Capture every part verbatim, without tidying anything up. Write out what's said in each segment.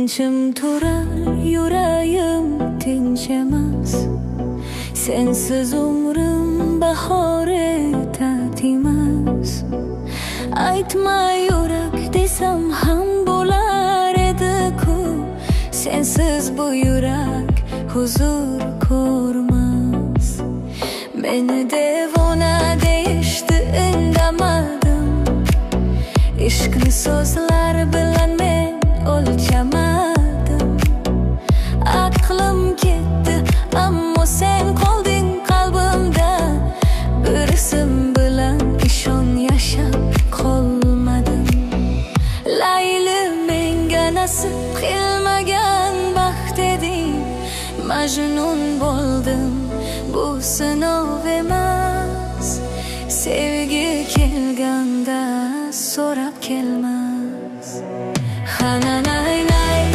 tinchim turar yuragim tinch emas. Sensiz umrim bahori tatimas. Aytma yurak desam ham bo'lar edi-ku, sensiz bu yurak huzur ko'rmas. Meni devona deyishdi, indamadim. Ishqni so'zlar bilan men o'lchamadim. Aqlim ketdi, ammo sen qolding qalbimda. Bir ism bilan ishon yashab qolmadim. Layli, menga nasib qilmagan baxt eding. Majnun bo'ldim, bu sinov emas. Sevgi kelganda so'rab kelmas. Hananaynay,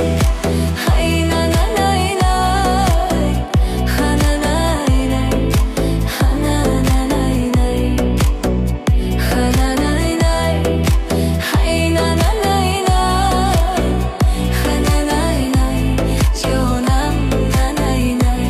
haynananaynay, hananaynay, hanananaynay, hananaynay, haynananaynay, hananaynay, jonam nanaynay.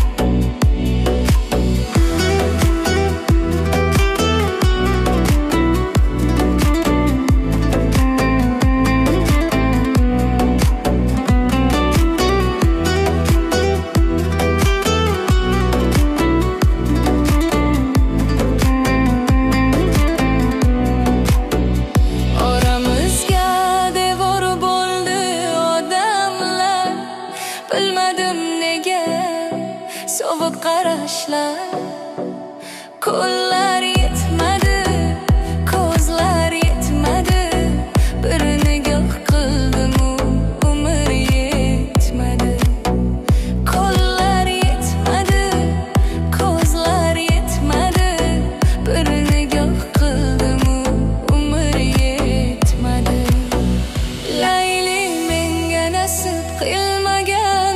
Bilmadim nega sovuq qarashlar, qo'llar yetmadi, ko'zlar yetmadi. Bir nigoh qildim-u umr yetmadi. Qo'llar yetmadi, ko'zlar yetmadi. Bir nigoh qildim-u umr yetmadi. Layli, menga nasib qilmagan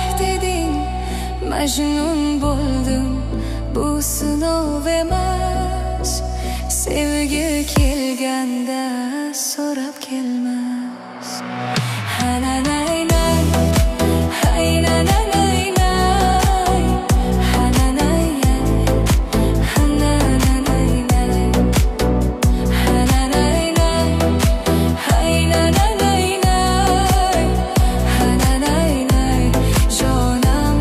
majnun bo'ldim, bu sinov emas. Sevgi kelganda so'rab kelmas. Hananaynay, haynananaynay, hananaynay, hanananaynay, hananaynay, haynananaynay, hananaynay, jonam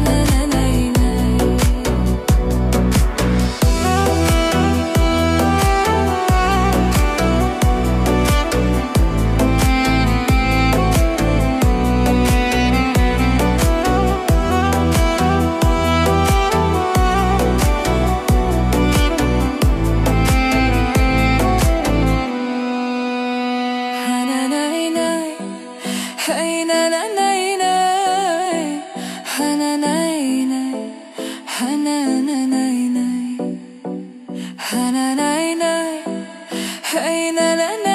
haynananaynay, hananaynay, hanananaynay, hananaynay, haynananaynay.